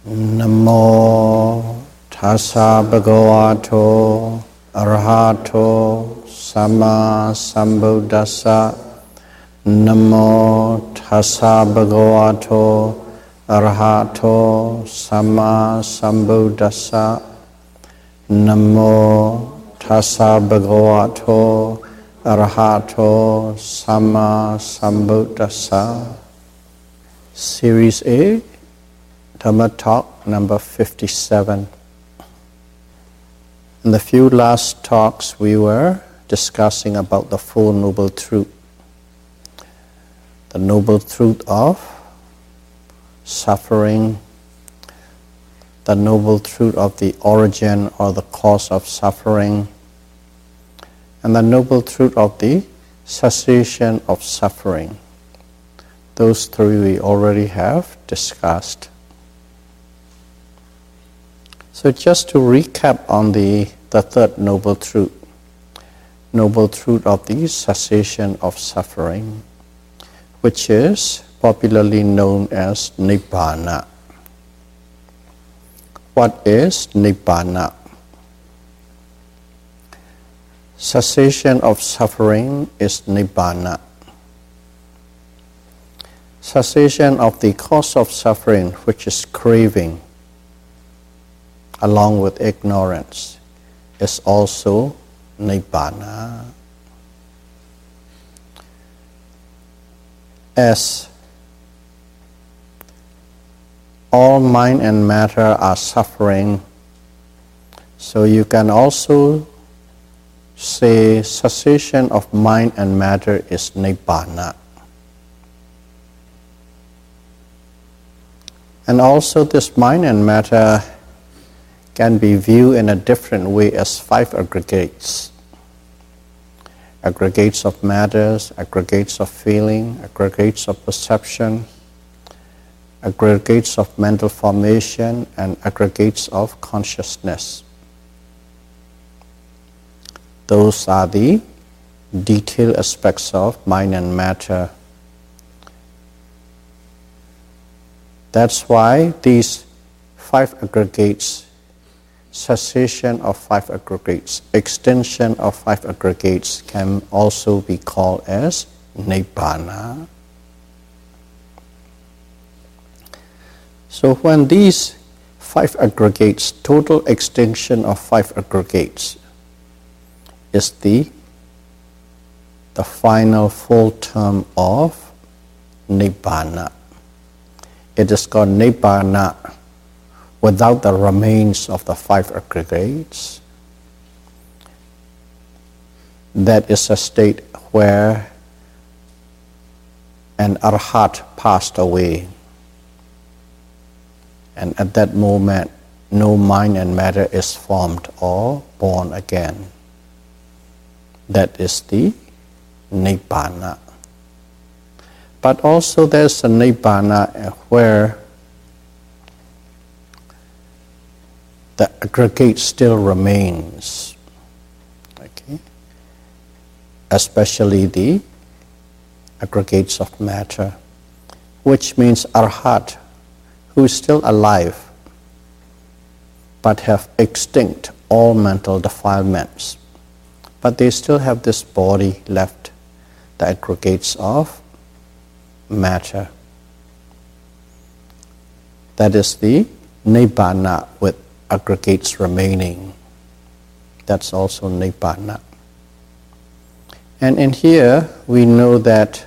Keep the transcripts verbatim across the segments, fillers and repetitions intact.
Namo tassa bhagavato arahato samma sambuddhassa. Namo tassa bhagavato arahato samma sambuddhassa. Namo tassa bhagavato arahato samma sambuddhassa. Series A, Dhamma talk number fifty-seven. In the few last talks we were discussing about the Four Noble Truths. The Noble Truth of suffering, the Noble Truth of the origin or the cause of suffering, and the Noble Truth of the cessation of suffering. Those three we already have discussed. So just to recap on the, the third Noble Truth, Noble Truth of the cessation of suffering, which is popularly known as Nibbana. What is Nibbana? Cessation of suffering is Nibbana. Cessation of the cause of suffering, which is craving, along with ignorance, is also Nibbana. As all mind and matter are suffering, so you can also say cessation of mind and matter is Nibbana. And also this mind and matter can be viewed in a different way as five aggregates. Aggregates of matters, aggregates of feeling, aggregates of perception, aggregates of mental formation, and aggregates of consciousness. Those are the detailed aspects of mind and matter. That's why these five aggregates, cessation of five aggregates, extension of five aggregates can also be called as Nibbana. So when these five aggregates, total extension of five aggregates is the, the final full term of Nibbana. It is called Nibbana without the remains of the five aggregates. That is a state where an arhat passed away. And at that moment, no mind and matter is formed or born again. That is the Nibbana. But also there's a Nibbana where the aggregate still remains, okay? Especially the aggregates of matter, which means arhat, who is still alive, but have extinct all mental defilements. But they still have this body left, the aggregates of matter. That is the Nibbana with aggregates remaining. That's also Nibbana. And in here we know that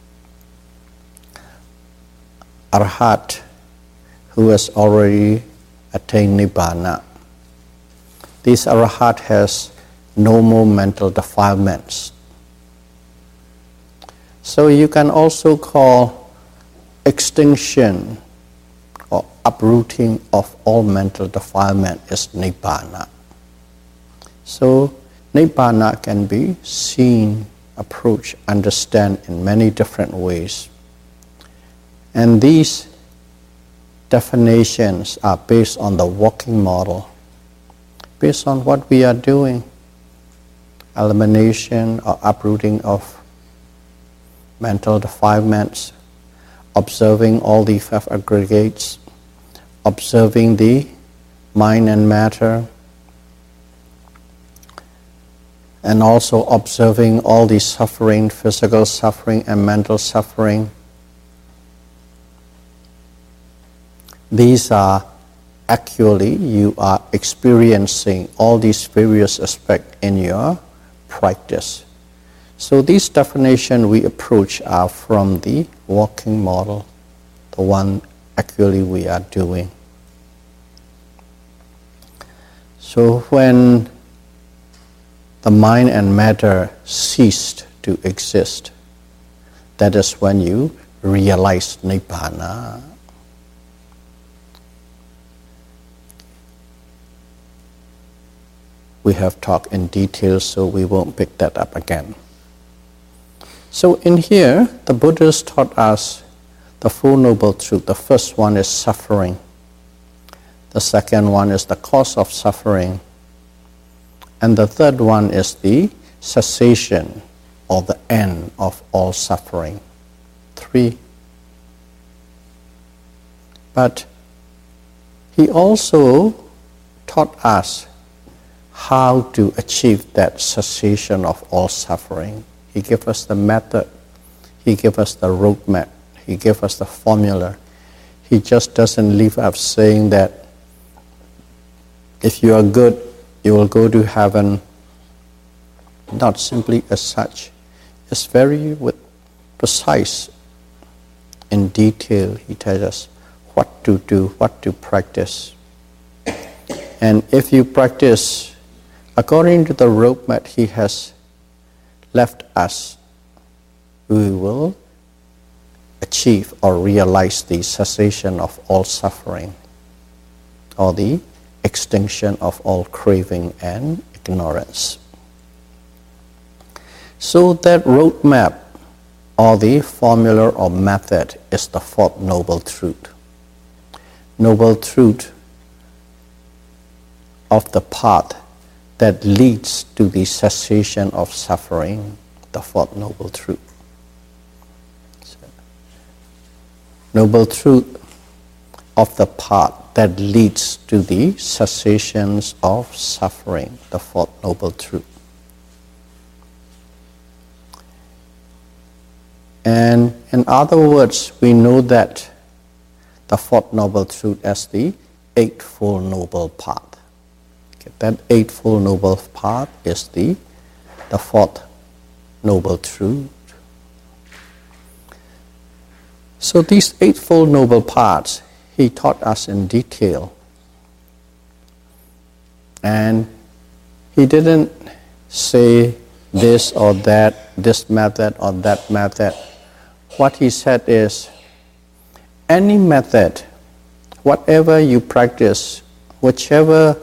Arhat, who has already attained Nibbana, this Arhat has no more mental defilements. So you can also call extinction or uprooting of all mental defilement is Nibbana. So Nibbana can be seen, approached, understood in many different ways. And these definitions are based on the walking model, based on what we are doing, elimination or uprooting of mental defilements, observing all the five aggregates, observing the mind and matter, and also observing all the suffering, physical suffering and mental suffering. These are actually, you are experiencing all these various aspects in your practice. So these definitions we approach are from the walking model, the one actually we are doing. So when the mind and matter ceased to exist, that is when you realize Nibbana. We have talked in detail, so we won't pick that up again. So in here, the Buddhas taught us the Four Noble Truths. The first one is suffering. The second one is the cause of suffering. And the third one is the cessation or the end of all suffering. Three. But he also taught us how to achieve that cessation of all suffering. He gave us the method. He gave us the roadmap. He gave us the formula. He just doesn't leave us saying that if you are good, you will go to heaven. Not simply as such. It's very with precise, in detail. He tells us what to do, what to practice. And if you practice according to the roadmap he has left us, we will achieve or realize the cessation of all suffering, or the extinction of all craving and ignorance. So that roadmap or the formula or method is the Fourth Noble Truth. Noble Truth of the path that leads to the cessation of suffering, the Fourth Noble Truth. So, Noble Truth of the path that leads to the cessations of suffering, the Fourth Noble Truth. And in other words, we know that the Fourth Noble Truth as the Eightfold Noble Path. Okay, that Eightfold Noble Path is the, the Fourth Noble Truth. So these Eightfold Noble Paths, he taught us in detail. And he didn't say this or that, this method or that method. What he said is, any method, whatever you practice, whichever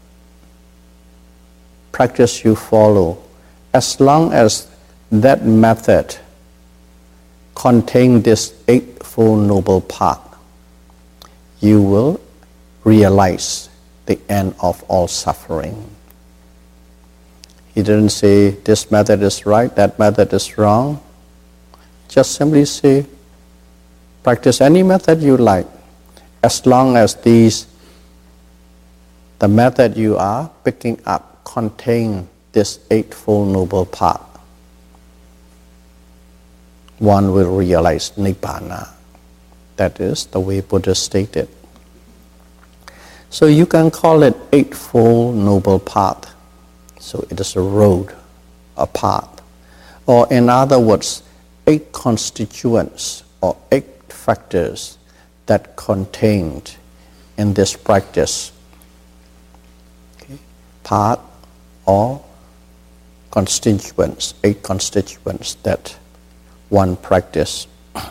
practice you follow, as long as that method contains this Eightfold Noble Path, you will realize the end of all suffering. He didn't say this method is right, that method is wrong. Just simply say, practice any method you like, as long as these, the method you are picking up contain this Eightfold Noble Path. One will realize Nibbana. That is the way Buddha stated. So you can call it Eightfold Noble Path. So it is a road, a path. Or in other words, eight constituents or eight factors that contained in this practice. Okay. Path or constituents, eight constituents that one practice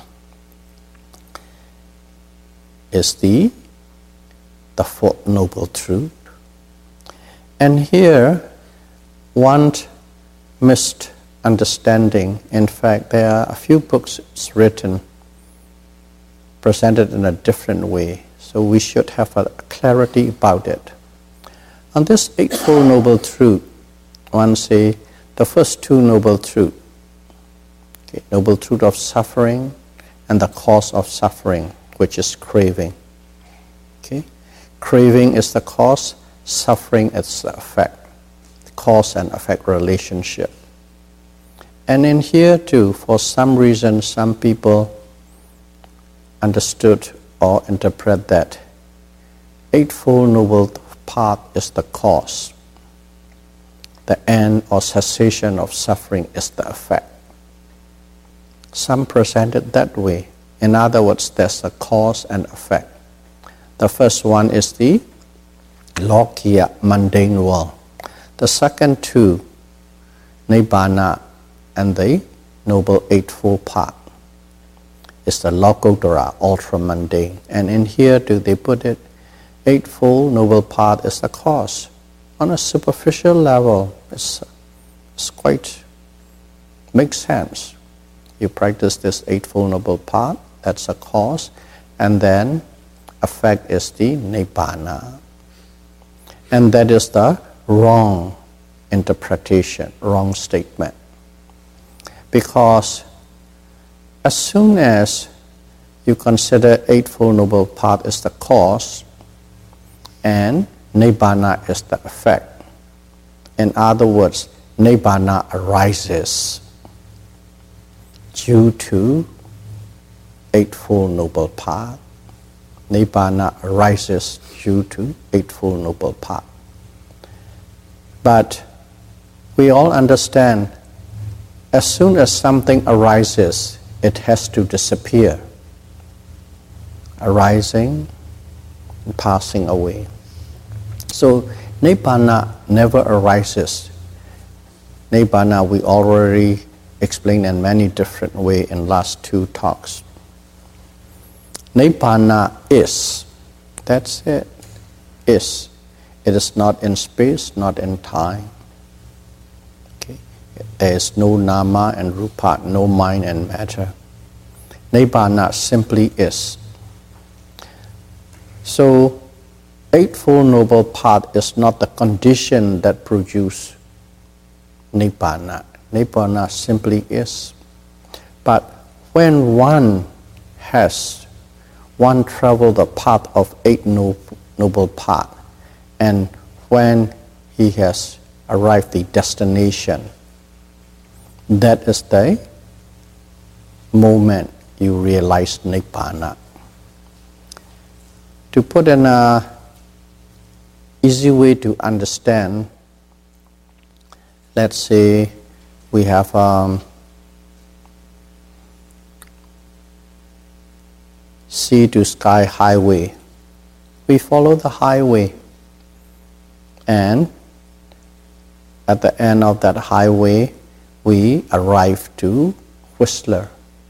is the, the Fourth Noble Truth. And here, one misunderstanding, in fact, there are a few books written, presented in a different way, so we should have a clarity about it. On this Eightfold Noble Truth, one say the first two Noble Truths, okay, Noble Truth of suffering and the cause of suffering, which is craving. Okay? Craving is the cause, suffering is the effect. Cause and effect relationship. And in here too, for some reason, some people understood or interpret that Eightfold Noble Path is the cause. The end or cessation of suffering is the effect. Some present it that way. In other words, there's a cause and effect. The first one is the Lokiya, mundane world. The second two, Nibbana and the Noble Eightfold Path, is the Lokuttara, ultra-mundane. And in here too, they put it, Eightfold Noble Path is the cause. On a superficial level, it's, it's quite, makes sense. You practice this Eightfold Noble Path, that's a cause, and then effect is the Nibbana. And that is the wrong interpretation, wrong statement. Because as soon as you consider Eightfold Noble Path as the cause and Nibbana is the effect, in other words, Nibbana arises due to Eightfold Noble Path. Nibbana arises due to Eightfold Noble Path. But we all understand, as soon as something arises, it has to disappear. Arising and passing away. So Nibbana never arises. Nibbana we already explained in many different ways in last two talks. Nibbana is. That's it. Is. It is not in space, not in time. Okay. There is no nama and rupa, no mind and matter. Nibbana simply is. So, Eightfold Noble Path is not the condition that produces Nibbana. Nibbana simply is. But when one has, one traveled the path of Eight Noble Path, and when he has arrived the destination, that is the moment you realize Nibbana. To put in a easy way to understand, let's say we have um, sea to sky highway. We follow the highway, and at the end of that highway we arrive to Whistler.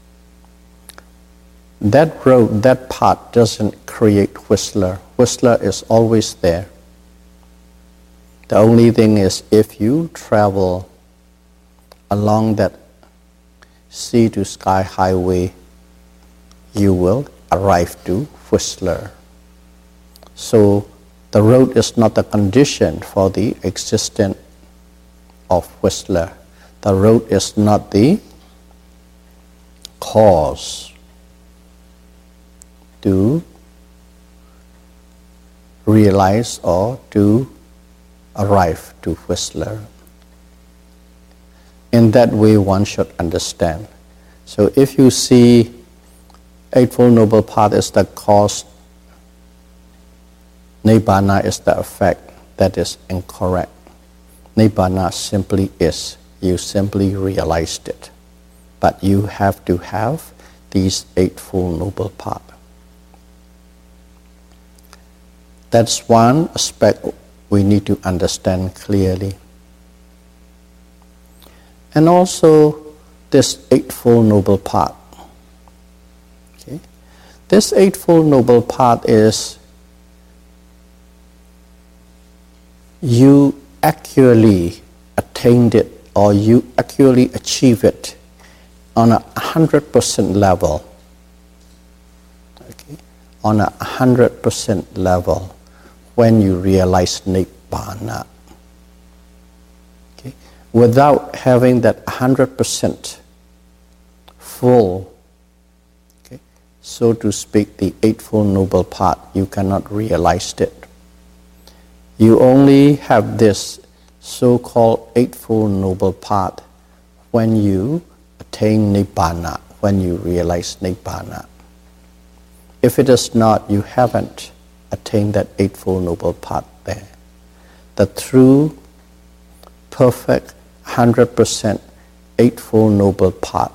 That road, that path doesn't create Whistler. Whistler is always there. The only thing is, if you travel along that sea to sky highway, you will arrive to Whistler. So the road is not a condition for the existence of Whistler. The road is not the cause to realize or to arrive to Whistler. In that way, one should understand. So if you see Eightfold Noble Path is the cause, Nibbana is the effect, that is incorrect. Nibbana simply is. You simply realized it. But you have to have these Eightfold Noble Path. That's one aspect we need to understand clearly. And also this Eightfold Noble Path. Okay? This Eightfold Noble Path is you accurately attained it or you accurately achieve it on a hundred percent level. Okay? On a hundred percent level when you realize Nibbana. Okay? Without having that hundred percent full, okay, so to speak, the Eightfold Noble Path, you cannot realize it. You only have this so-called Eightfold Noble Path when you attain Nibbana, when you realize Nibbana. If it is not, you haven't attained that Eightfold Noble Path there. The true, perfect, one hundred percent Eightfold Noble Path,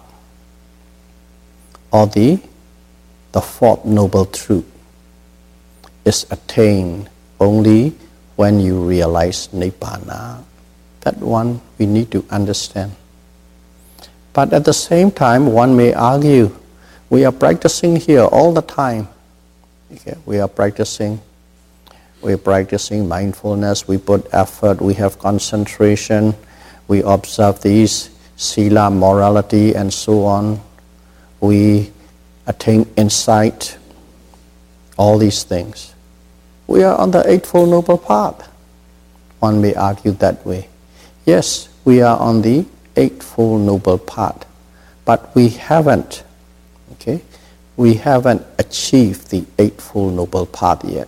or the, the Fourth Noble Truth, is attained only when you realize Nibbana. That one we need to understand. But at the same time, one may argue, we are practicing here all the time. Okay? We are practicing, we are practicing mindfulness, we put effort, we have concentration, we observe these sila, morality, and so on. We attain insight, all these things. We are on the Eightfold Noble Path. One may argue that way. Yes, we are on the Eightfold Noble Path, but we haven't, okay, we haven't achieved the Eightfold Noble Path yet.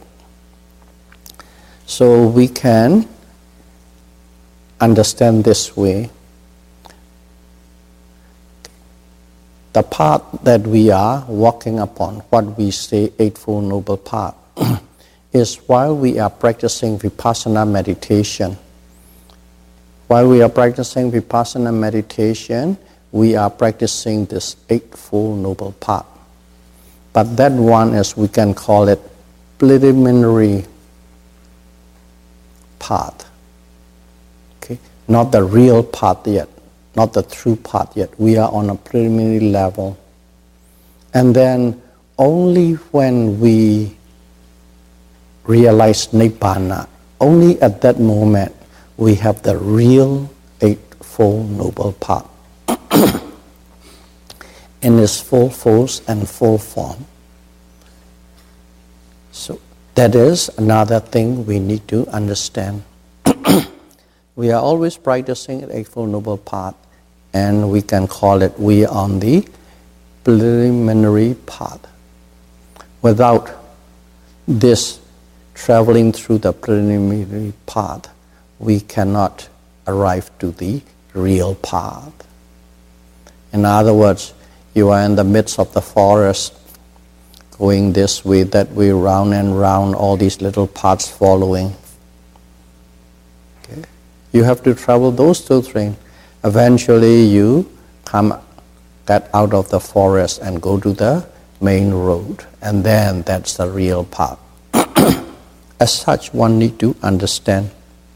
So we can understand this way. The path that we are walking upon, what we say Eightfold Noble Path, is while we are practicing Vipassana meditation. While we are practicing Vipassana meditation, we are practicing this Eightfold Noble Path. But that one is, we can call it preliminary path. Okay? Not the real path yet, not the true path yet. We are on a preliminary level. And then only when we realize Nibbana, only at that moment we have the real Eightfold Noble Path in its full force and full form. So that is another thing we need to understand. We are always practicing the Eightfold Noble Path, and we can call it we are on the preliminary path. Without this traveling through the preliminary path, we cannot arrive to the real path. In other words, you are in the midst of the forest, going this way, that way, round and round, all these little paths following. Okay? You have to travel those two things. Eventually you come, get out of the forest and go to the main road, and then that's the real path. As such, one need to understand.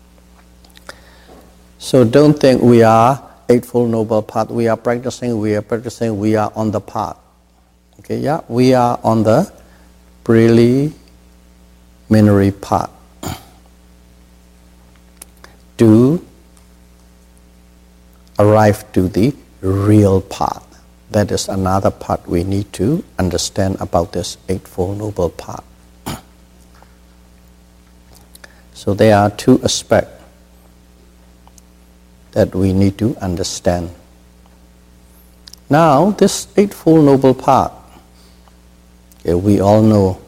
So don't think we are Eightfold Noble Path. We are practicing, we are practicing, we are on the path. Okay, yeah, we are on the preliminary path to arrive to the real path. That is another part we need to understand about this Eightfold Noble Path. So there are two aspects that we need to understand. Now, this Eightfold Noble Path, okay, we all know.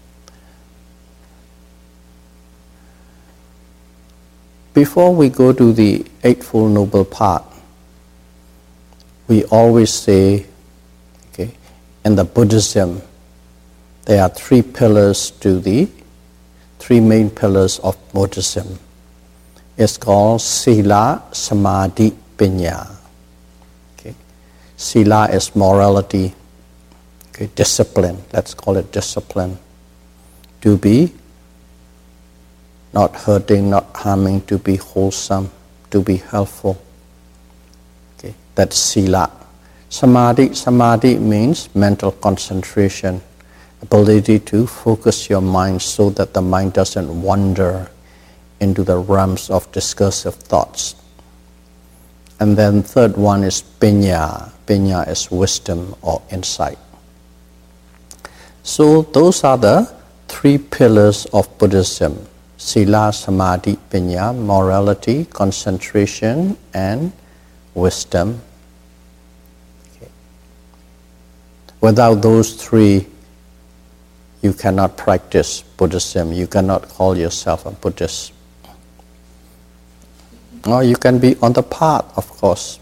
Before we go to the Eightfold Noble Path, we always say, okay, in the Buddhism, there are three pillars to the, three main pillars of Buddhism. It's called Sila, Samadhi, Panya. Okay. Sila is morality, okay, discipline, let's call it discipline. To be not hurting, not harming, to be wholesome, to be helpful. Okay, that's Sila. Samadhi, Samadhi means mental concentration, ability to focus your mind so that the mind doesn't wander into the realms of discursive thoughts. And then third one is Panya. Panya is wisdom or insight. So those are the three pillars of Buddhism: Sila, Samadhi, Panya, morality, concentration, and wisdom. Okay. Without those three, you cannot practice Buddhism. You cannot call yourself a Buddhist. Or you can be on the path, of course.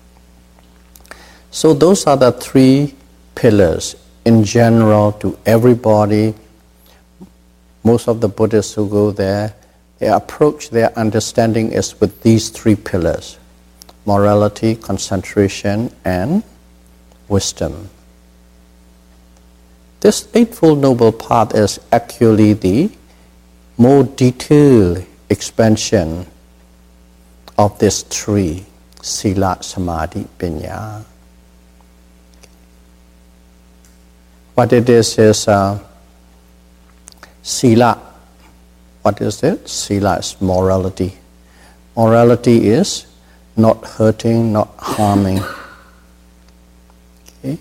So those are the three pillars in general to everybody. Most of the Buddhists who go there, their approach, their understanding is with these three pillars: morality, concentration, and wisdom. This Eightfold Noble Path is actually the more detailed expansion of this three: Sila, Samadhi, Panya. What it is is uh, Sila. What is it? Sila is morality. Morality is not hurting, not harming okay,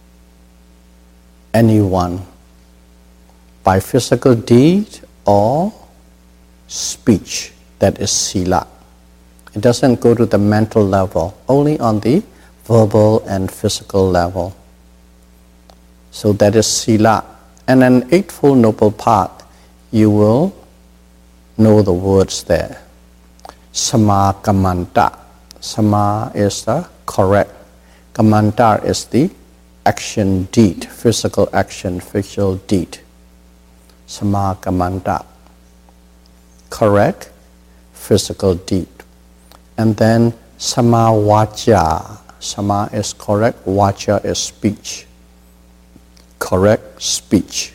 anyone by physical deed or speech. That is Sila. It doesn't go to the mental level, only on the verbal and physical level. So that is Sila. And an Eightfold Noble Path, you will know the words there. Sama Kamanta. Sama is the correct. Kamanta is the action deed, physical action, physical deed. Sama Kamanta. Correct physical deed. And then Sama Vacha. Sama is correct, Vacha is speech. Correct speech.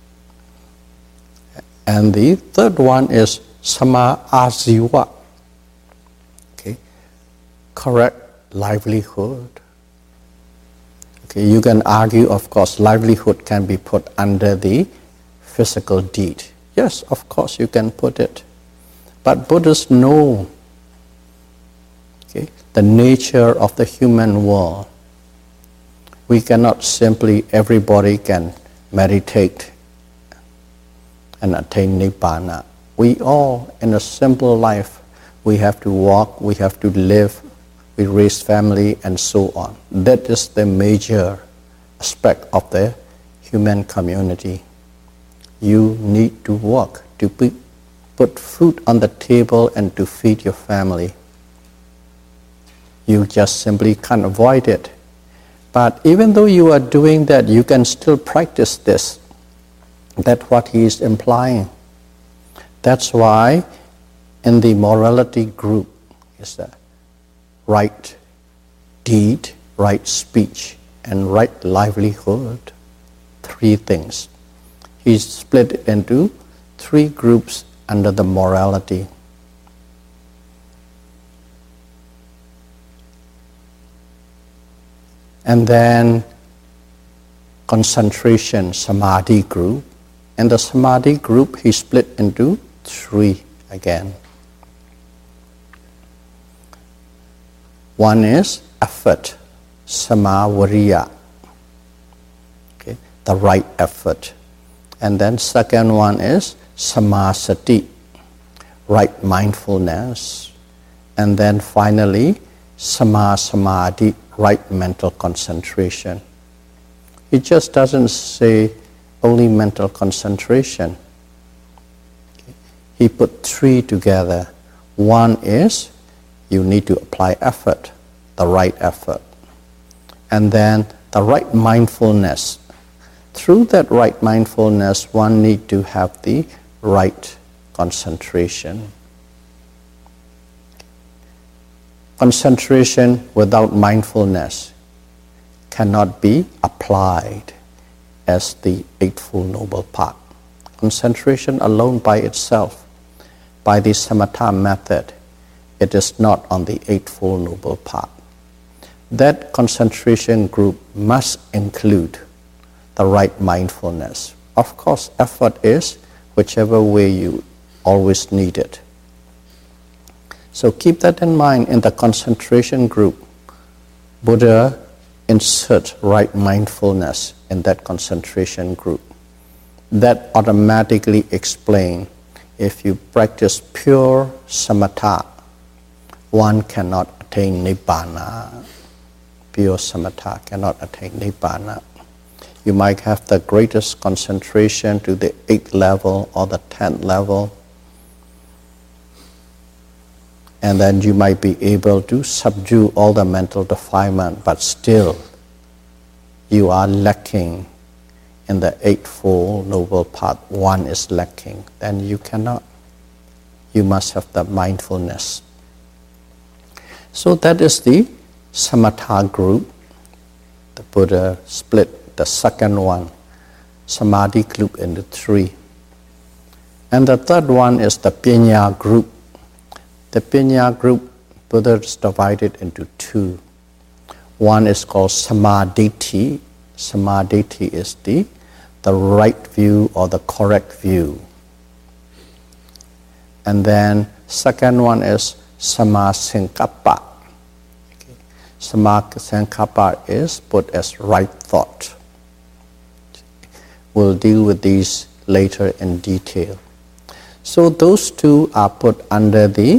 And the third one is Sama Ajiva. Okay. Correct livelihood. Okay, you can argue, of course, livelihood can be put under the physical deed. Yes, of course, you can put it. But Buddhists know okay, the nature of the human world. We cannot simply, everybody can meditate and attain Nibbana. We all, in a simple life, we have to walk, we have to live, we raise family, and so on. That is the major aspect of the human community. You need to work, to put, put food on the table and to feed your family. You just simply can't avoid it. But even though you are doing that, you can still practice this. That's what he is implying. That's why in the morality group is the right deed, right speech, and right livelihood. Three things. He's split it into three groups under the morality. And then concentration, Samadhi group. And the Samadhi group, he split into three again. One is effort, Samavariya, okay, the right effort. And then second one is Samasati, right mindfulness. And then finally, Samasamadhi, right mental concentration. He just doesn't say only mental concentration. Okay. He put three together. One is you need to apply effort, the right effort. And then the right mindfulness. Through that right mindfulness, one need to have the right concentration. Concentration without mindfulness cannot be applied as the Eightfold Noble Path. Concentration alone by itself, by the Samatha method, it is not on the Eightfold Noble Path. That concentration group must include the right mindfulness. Of course, effort is whichever way you always need it. So keep that in mind. In the concentration group, Buddha inserts right mindfulness in that concentration group. That automatically explains if you practice pure samatha, one cannot attain Nibbana. Pure samatha cannot attain Nibbana. You might have the greatest concentration to the eighth level or the tenth level. And then you might be able to subdue all the mental defilement, but still you are lacking in the Eightfold Noble Path. One is lacking. Then you cannot. You must have the mindfulness. So that is the Samatha group. The Buddha split the second one, Samadhi group, into three. And the third one is the Panya group. The Panya group, Buddha is divided into two. One is called Samadhi. Samadhi is the, the right view or the correct view. And then second one is Samasankappa. Okay. Samasankappa is put as right thought. We'll deal with these later in detail. So those two are put under the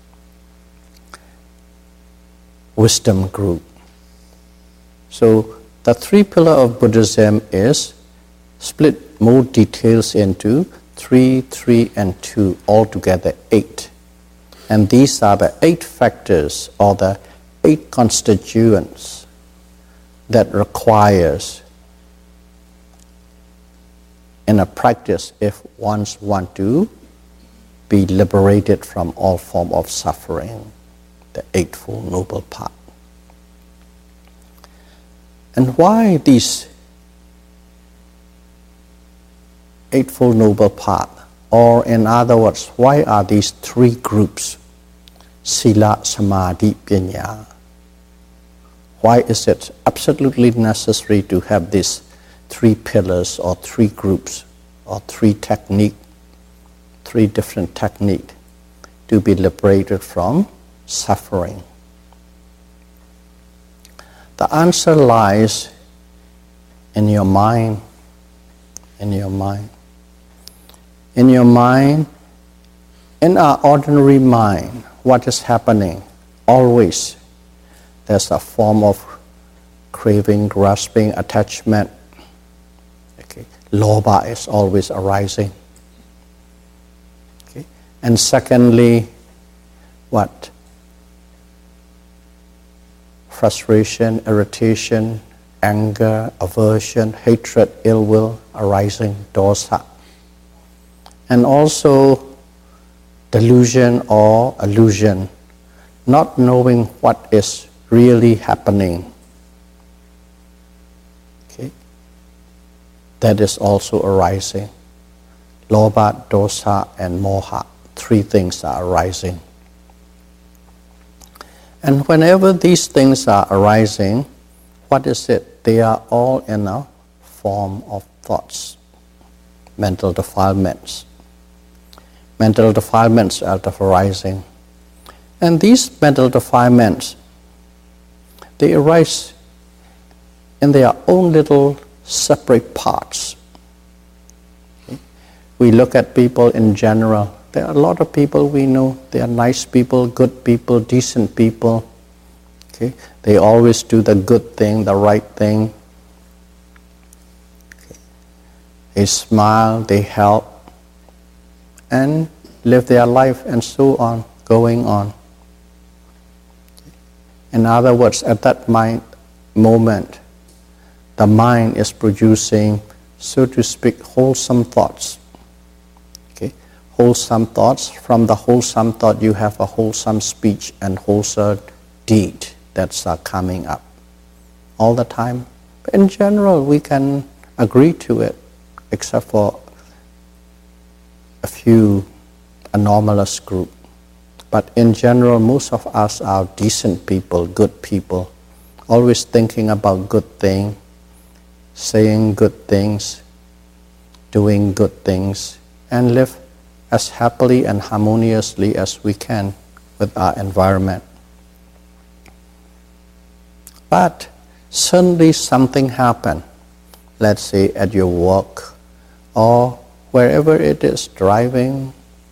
wisdom group. So the three pillar of Buddhism is split more details into three, three, and two, altogether eight. And these are the eight factors or the eight constituents that requires in a practice if one wants to be liberated from all form of suffering, the Eightfold Noble Path. And why these Eightfold Noble Path? Or in other words, why are these three groups, Sila, Samadhi, Panya? Why is it absolutely necessary to have these three pillars or three groups or three techniques, three different techniques to be liberated from suffering? The answer lies in your mind, in your mind. In your mind, in our ordinary mind, what is happening? Always there's a form of craving, grasping, attachment. Okay. Lobha is always arising. Okay. And secondly, what? Frustration, irritation, anger, aversion, hatred, ill will arising, dosa. And also delusion or illusion, not knowing what is really happening. Okay? That is also arising. Lobha, dosa, and moha, three things are arising. And whenever these things are arising, what is it? They are all in a form of thoughts, mental defilements. Mental defilements are arising. And these mental defilements, they arise in their own little separate parts. Okay? We look at people in general. There are a lot of people we know. They are nice people, good people, decent people. Okay? They always do the good thing, the right thing. Okay? They smile, they help, and live their life and so on, going on. In other words, at that mind, moment, the mind is producing, so to speak, wholesome thoughts. Okay? Wholesome thoughts. From the wholesome thought, you have a wholesome speech and wholesome deed that's uh, coming up all the time. But in general, we can agree to it, except for a few anomalous group. But in general, most of us are decent people, good people, always thinking about good things, saying good things, doing good things, and live as happily and harmoniously as we can with our environment. But suddenly something happened, let's say at your work or wherever it is, driving,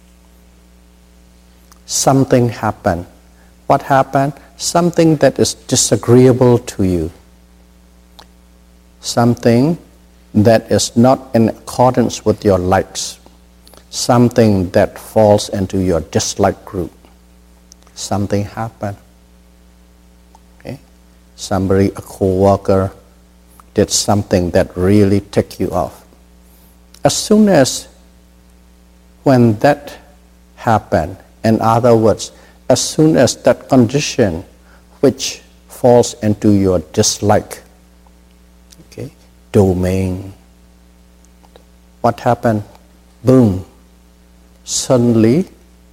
something happened. What happened? Something that is disagreeable to you. Something that is not in accordance with your likes, something that falls into your dislike group, something happened. Okay? Somebody, a co-worker, did something that really ticked you off. As soon as when that happened, in other words, as soon as that condition which falls into your dislike, okay, domain, what happened? Boom. Suddenly,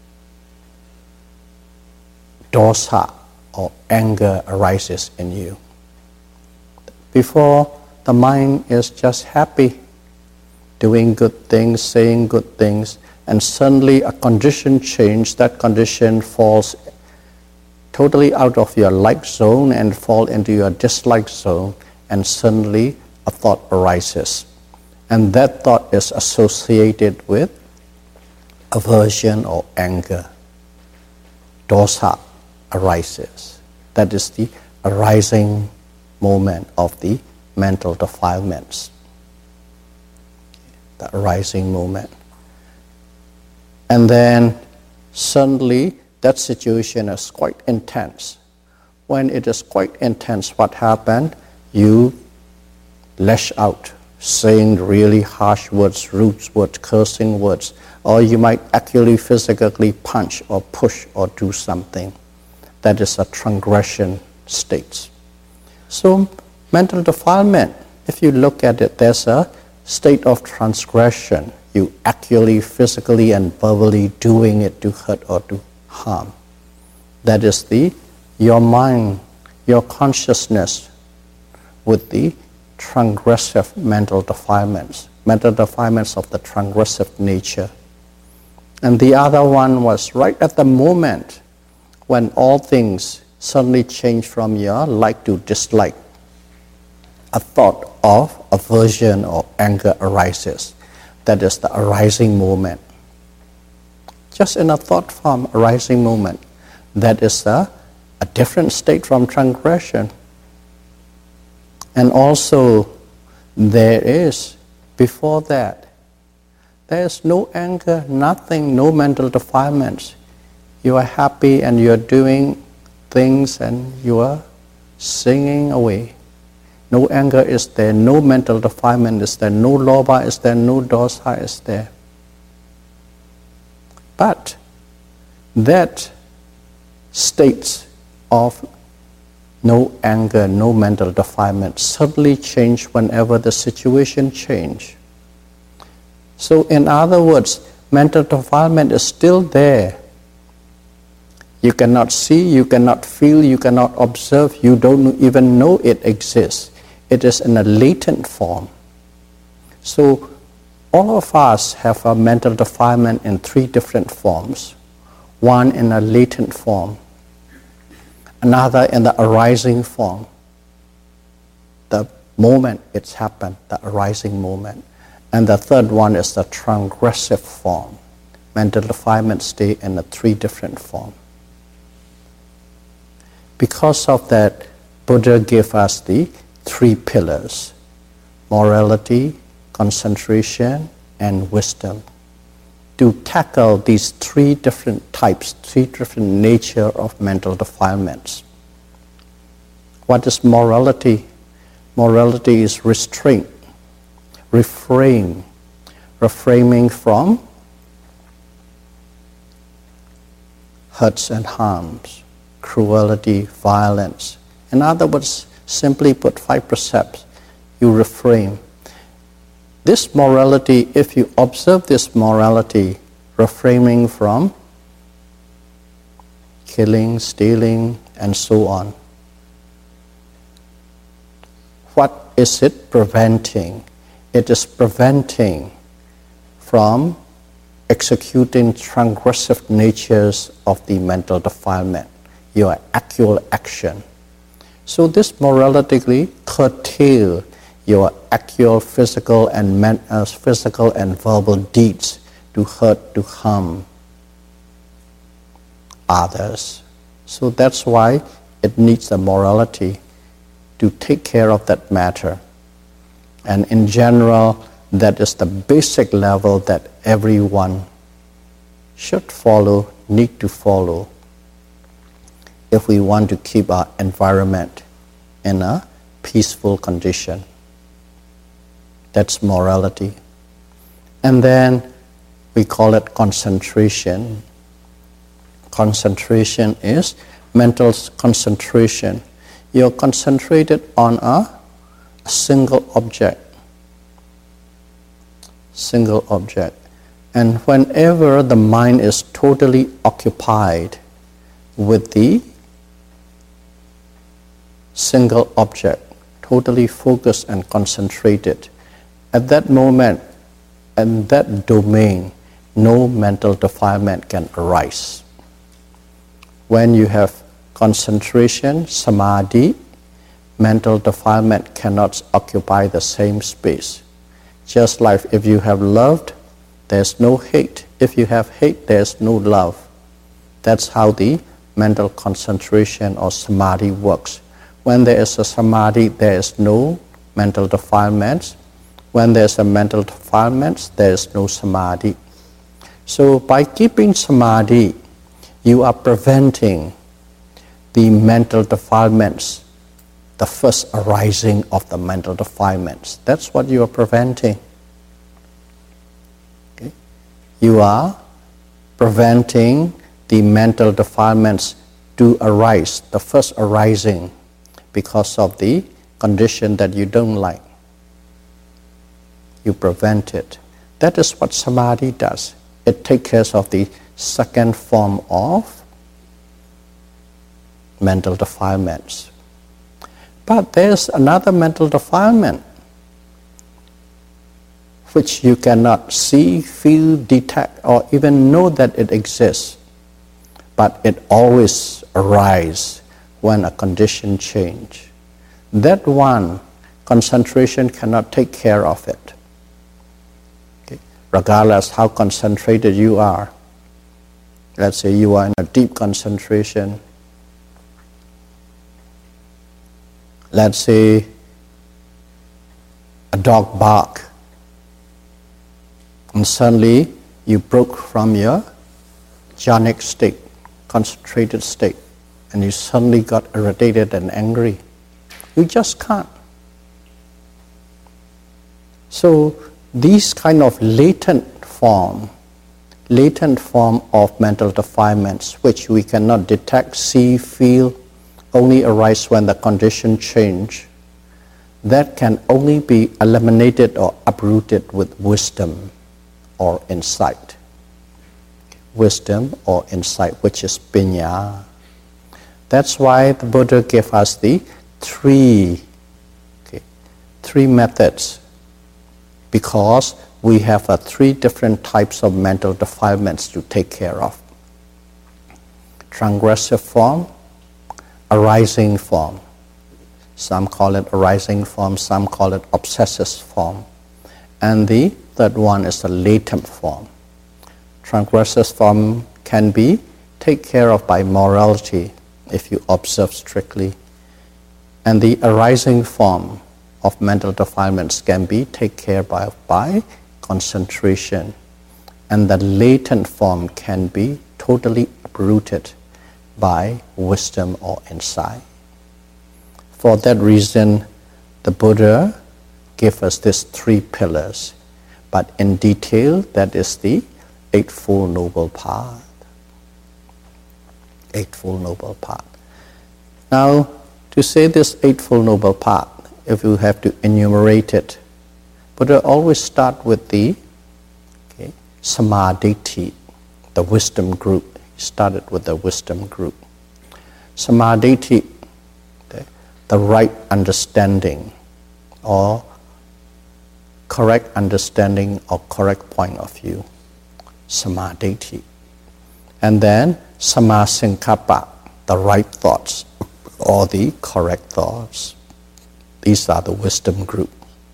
dosa or anger arises in you. Before, the mind is just happy, doing good things, saying good things, and suddenly a condition change, that condition falls totally out of your like zone and fall into your dislike zone, and suddenly a thought arises. And that thought is associated with aversion or anger. Dosa arises. That is the arising moment of the mental defilements. The arising moment. And then suddenly that situation is quite intense. When it is quite intense, what happened? You lash out, saying really harsh words, rude words, cursing words, or you might actually physically punch or push or do something. That is a transgression state. So mental defilement, if you look at it, there's a state of transgression. You actually physically and verbally doing it to hurt or to harm. That is the your mind, your consciousness with the transgressive mental defilements, mental defilements of the transgressive nature. And the other one was right at the moment when all things suddenly change from your like to dislike. A thought of aversion or anger arises. That is the arising moment. Just in a thought form, arising moment. That is a, a different state from transgression. And also, there is, before that, there is no anger, nothing, no mental defilements. You are happy and you are doing things and you are singing away. No anger is there, no mental defilement is there, no lobha is there, no dosa is there. But that state of no anger, no mental defilement suddenly change whenever the situation change. So in other words, mental defilement is still there. You cannot see, you cannot feel, you cannot observe, you don't even know it exists. It is in a latent form. So all of us have a mental defilement in three different forms. One in a latent form, another in the arising form, the moment it's happened, the arising moment. And the third one is the transgressive form. Mental defilements stay in the three different forms. Because of that, Buddha gave us the three pillars: morality, concentration, and wisdom, to tackle these three different types, three different nature of mental defilements. What is morality? Morality is restraint, refrain, refraining from hurts and harms, cruelty, violence. In other words, simply put, five precepts, you refrain. This morality, if you observe this morality, refraining from killing, stealing, and so on, what is it preventing? It is preventing from executing transgressive natures of the mental defilement, your actual action. So this morality curtail your actual physical and men, uh, physical and verbal deeds to hurt, to harm others. So that's why it needs the morality to take care of that matter. And in general, that is the basic level that everyone should follow, need to follow, if we want to keep our environment in a peaceful condition. That's morality. And then we call it concentration. Concentration is mental concentration. You're concentrated on a, a single object. Single object. And whenever the mind is totally occupied with the single object, totally focused and concentrated, at that moment, in that domain, no mental defilement can arise. When you have concentration, samadhi, mental defilement cannot occupy the same space. Just like if you have loved, there's no hate. If you have hate, there's no love. That's how the mental concentration or samadhi works. When there is a samadhi, there is no mental defilements. When there's a mental defilements, there is no samadhi. So by keeping samadhi, you are preventing the mental defilements, the first arising of the mental defilements. That's what you are preventing. Okay? You are preventing the mental defilements to arise, the first arising, because of the condition that you don't like. You prevent it. That is what samadhi does. It takes care of the second form of mental defilements. But there's another mental defilement which you cannot see, feel, detect, or even know that it exists. But it always arises when a condition changes. That one, concentration cannot take care of it. Okay? Regardless how concentrated you are. Let's say you are in a deep concentration. Let's say a dog bark, and suddenly you broke from your jhanic state, concentrated state, and you suddenly got irritated and angry. You just can't. So these kind of latent form, latent form of mental defilements, which we cannot detect, see, feel, only arise when the condition change, that can only be eliminated or uprooted with wisdom or insight. Wisdom or insight, which is piññā. That's why the Buddha gave us the three, okay, three methods, because we have uh, three different types of mental defilements to take care of. Transgressive form, arising form. Some call it arising form, some call it obsessive form. And the third one is the latent form. Transgressive form can be taken care of by morality if you observe strictly. And the arising form of mental defilements can be taken care of by, by concentration. And the latent form can be totally uprooted by wisdom or insight. For that reason, the Buddha gave us these three pillars. But in detail, that is the Eightfold Noble Path. Eightfold Noble Path. Now, to say this Eightfold Noble Path, if you have to enumerate it, Buddha always start with the okay, Samadhi, the wisdom group. He started with the wisdom group. Samadhi, the, the right understanding or correct understanding or correct point of view. Samadhi. And then Sammasankappa, the right thoughts or the correct thoughts. These are the wisdom group.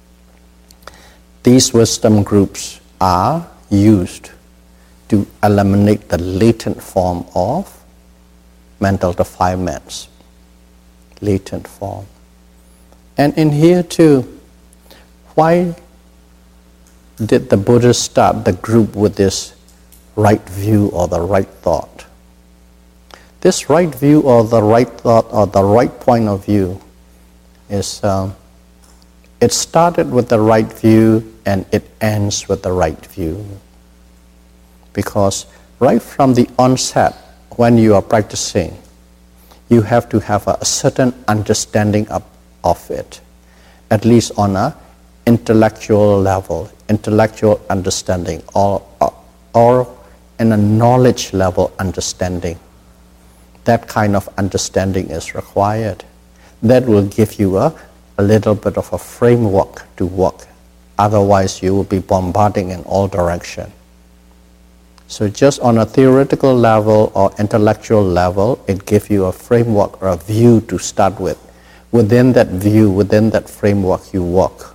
These wisdom groups are used to eliminate the latent form of mental defilements. Latent form. And in here too, why did the Buddha start the group with this right view or the right thought? This right view or the right thought or the right point of view is, um, it started with the right view and it ends with the right view. Because right from the onset, when you are practicing, you have to have a, a certain understanding of, of it, at least on a intellectual level, intellectual understanding, or, or, or in a knowledge level understanding. That kind of understanding is required. That will give you a, a little bit of a framework to work. Otherwise, you will be bombarding in all directions. So just on a theoretical level or intellectual level, it gives you a framework or a view to start with. Within that view, within that framework, you work.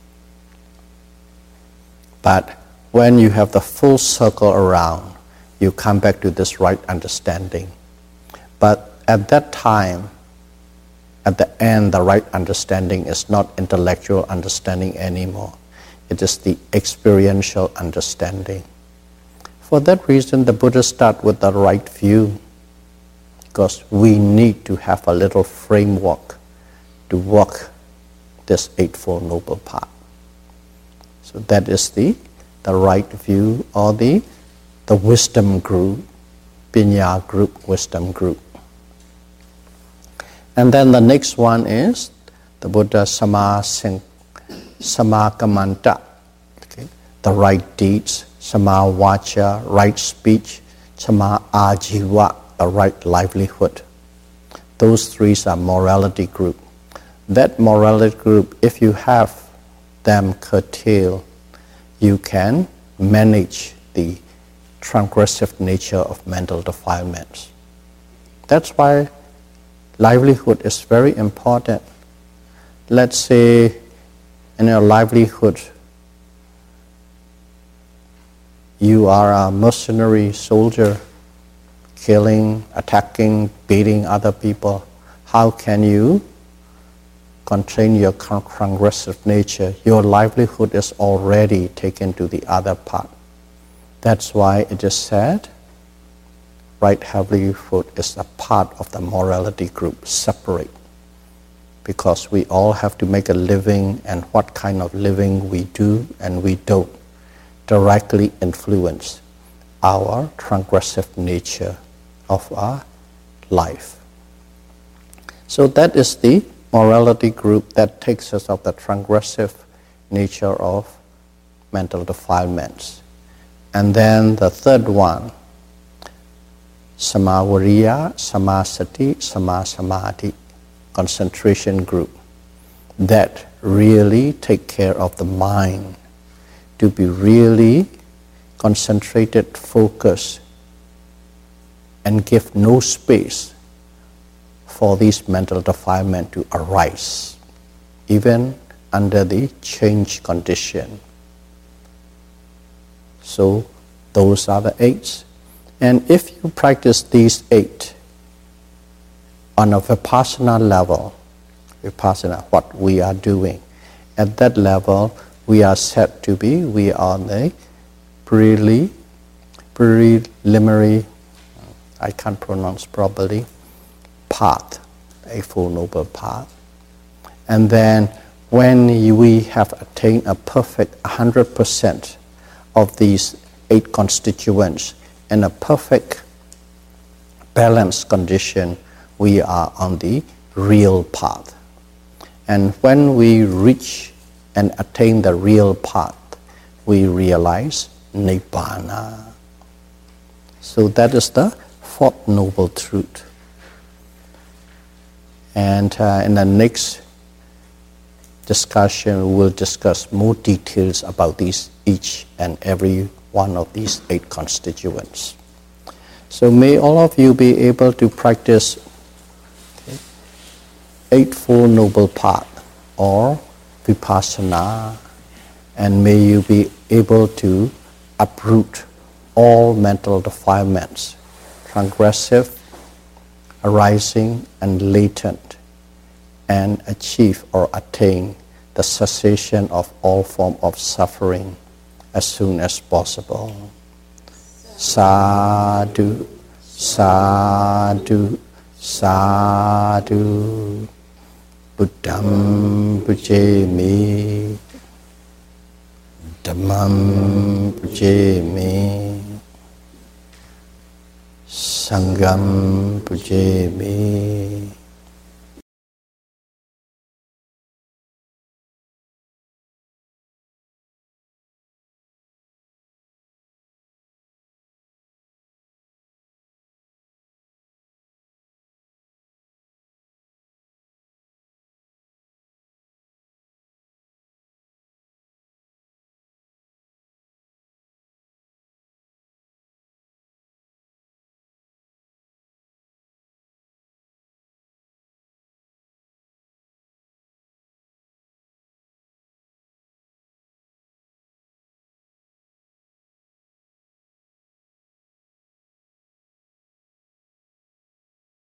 But when you have the full circle around, you come back to this right understanding. But at that time, at the end, the right understanding is not intellectual understanding anymore. It is the experiential understanding. For that reason, the Buddha starts with the right view, because we need to have a little framework to walk this Eightfold Noble Path. So that is the, the right view, or the, the wisdom group, Pinya group, wisdom group. And then the next one is the Buddha Samma Kamanta, okay? The right deeds, Samma Vacha, right speech, Samma Ajiva, the right livelihood. Those three are morality group. That morality group, if you have them curtailed, you can manage the transgressive nature of mental defilements. That's why livelihood is very important. Let's say in your livelihood, you are a mercenary soldier, killing, attacking, beating other people. How can you contain your transgressive nature? Your livelihood is already taken to the other part. That's why it is said, right livelihood is a part of the morality group, separate. Because we all have to make a living, and what kind of living we do and we don't directly influence our transgressive nature of our life. So that is the morality group that takes us of the transgressive nature of mental defilements. And then the third one, Samma Viriya, Samma Sati, Samma Samadhi, concentration group, that really take care of the mind, to be really concentrated, focused, and give no space for these mental defilements to arise, even under the change condition. So those are the eight. And if you practice these eight on a Vipassana level, Vipassana, what we are doing, at that level, we are said to be, we are the preli, preliminary, I can't pronounce properly, path, a Eightfold Noble Path. And then when we have attained a perfect one hundred percent of these eight constituents in a perfect balanced condition, we are on the real path. And when we reach and attain the real path, we realize Nibbana. So that is the fourth noble truth. And uh, in the next discussion, we'll discuss more details about these, each and every one of these eight constituents. So may all of you be able to practice okay, Eightfold Noble Path or Vipassana, and may you be able to uproot all mental defilements, transgressive, arising and latent, and achieve or attain the cessation of all form of suffering as soon as possible. Sadhu, sadhu, sadhu. Buddham pujami, Dhammam pujami, Sangham pujami.